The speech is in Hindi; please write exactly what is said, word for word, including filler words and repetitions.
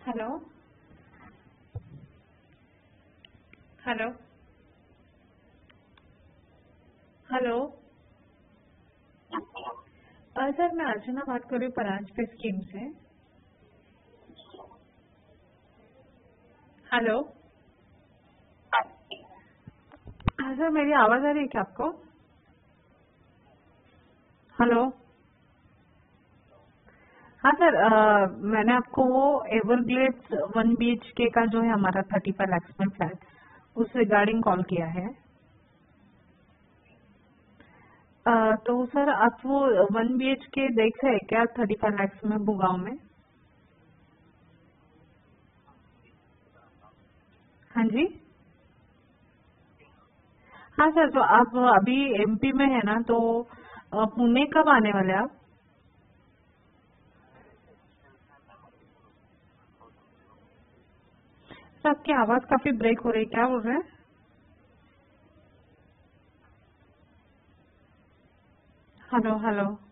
Hello hello hello uh, sir मैं अर्चना बात कर रही हूँ परांज पे स्कीम से। हेलो हाँ सर, मेरी आवाज आ रही है क्या आपको? हेलो हाँ सर, अ, मैंने आपको वो एवरग्लेड्स वन बी एच के का जो है हमारा थर्टी फाइव लैक्स में फ्लैट, उस रिगार्डिंग कॉल किया है। अ, तो सर आप वो वन बी एच के देख रहे हैं क्या थर्टी फाइव लैक्स में भुगांव में? हाँ जी। हाँ सर, तो आप अभी एम पी में है ना, तो अ, पुणे कब आने वाले आप? सर आपकी आवाज काफी ब्रेक हो रही है, क्या बोल रहे हैं? Hello hello